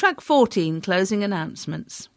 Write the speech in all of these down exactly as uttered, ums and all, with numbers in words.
Track fourteen, closing announcements.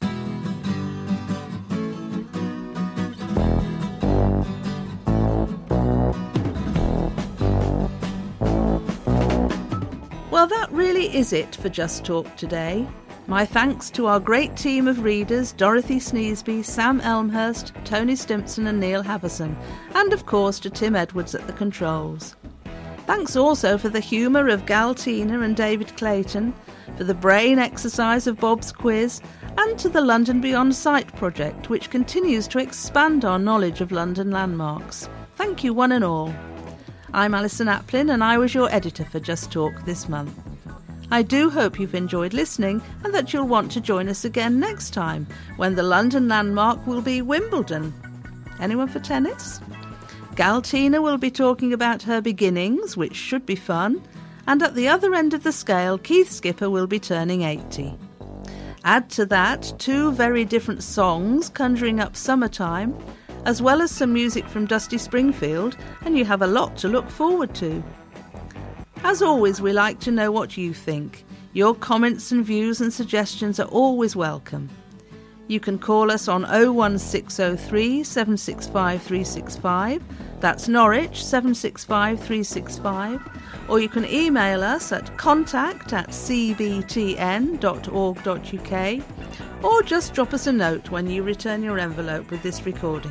Well, that really is it for Just Talk today. My thanks to our great team of readers, Dorothy Sneesby, Sam Elmhurst, Tony Stimpson and Neil Havison, and of course to Tim Edwards at the controls. Thanks also for the humour of Gal Tina and David Clayton, for the brain exercise of Bob's quiz, and to the London Beyond Sight project, which continues to expand our knowledge of London landmarks. Thank you one and all. I'm Alison Aplin and I was your editor for Just Talk this month. I do hope you've enjoyed listening and that you'll want to join us again next time, when the London landmark will be Wimbledon. Anyone for tennis? Gal Tina will be talking about her beginnings, which should be fun, and at the other end of the scale, Keith Skipper will be turning eighty. Add to that two very different songs conjuring up summertime, as well as some music from Dusty Springfield, and you have a lot to look forward to. As always, we like to know what you think. Your comments and views and suggestions are always welcome. You can call us on oh one six oh three, seven six five, three six five, that's Norwich seven six five, three six five, or you can email us at contact at c b t n dot org dot u k, or just drop us a note when you return your envelope with this recording.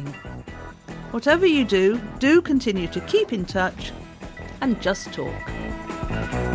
Whatever you do, do continue to keep in touch and just talk.